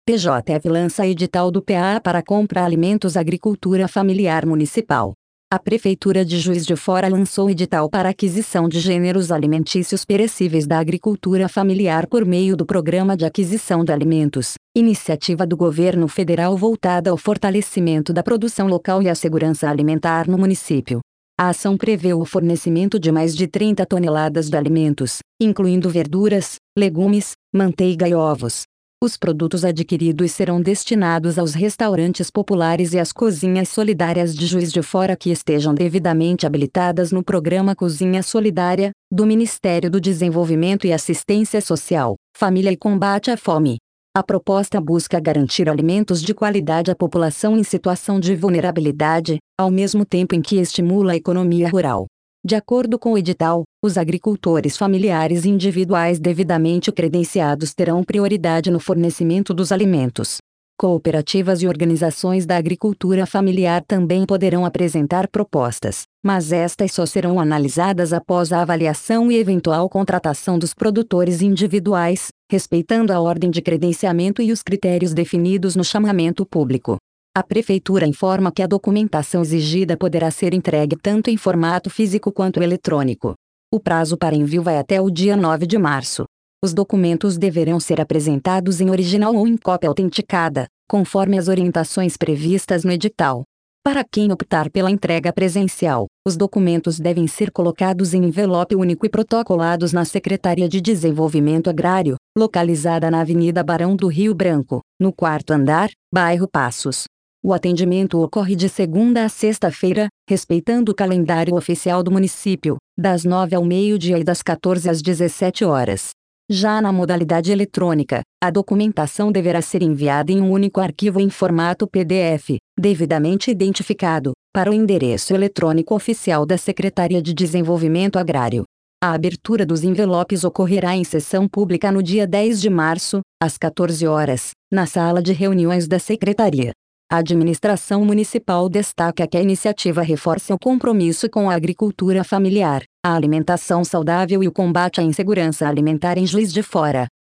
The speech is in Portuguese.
PJF lança edital do PA para compra alimentos agricultura familiar municipal. A Prefeitura de Juiz de Fora lançou edital para aquisição de gêneros alimentícios perecíveis da agricultura familiar por meio do Programa de Aquisição de Alimentos, iniciativa do governo federal voltada ao fortalecimento da produção local e à segurança alimentar no município. A ação prevê o fornecimento de mais de 30 toneladas de alimentos, incluindo verduras, legumes, manteiga e ovos. Os produtos adquiridos serão destinados aos restaurantes populares e às cozinhas solidárias de Juiz de Fora que estejam devidamente habilitadas no Programa Cozinha Solidária, do Ministério do Desenvolvimento e Assistência Social, Família e Combate à Fome. A proposta busca garantir alimentos de qualidade à população em situação de vulnerabilidade, ao mesmo tempo em que estimula a economia rural. De acordo com o edital, os agricultores familiares individuais devidamente credenciados terão prioridade no fornecimento dos alimentos. Cooperativas e organizações da agricultura familiar também poderão apresentar propostas, mas estas só serão analisadas após a avaliação e eventual contratação dos produtores individuais, respeitando a ordem de credenciamento e os critérios definidos no chamamento público. A Prefeitura informa que a documentação exigida poderá ser entregue tanto em formato físico quanto eletrônico. O prazo para envio vai até o dia 9 de março. Os documentos deverão ser apresentados em original ou em cópia autenticada, conforme as orientações previstas no edital. Para quem optar pela entrega presencial, os documentos devem ser colocados em envelope único e protocolados na Secretaria de Desenvolvimento Agrário, localizada na Avenida Barão do Rio Branco, no 4º andar, bairro Passos. O atendimento ocorre de segunda a sexta-feira, respeitando o calendário oficial do município, das 9 ao meio-dia e das 14 às 17 horas. Já na modalidade eletrônica, a documentação deverá ser enviada em um único arquivo em formato PDF, devidamente identificado, para o endereço eletrônico oficial da Secretaria de Desenvolvimento Agrário. A abertura dos envelopes ocorrerá em sessão pública no dia 10 de março, às 14 horas, na sala de reuniões da Secretaria. A administração municipal destaca que a iniciativa reforça o compromisso com a agricultura familiar, a alimentação saudável e o combate à insegurança alimentar em Juiz de Fora.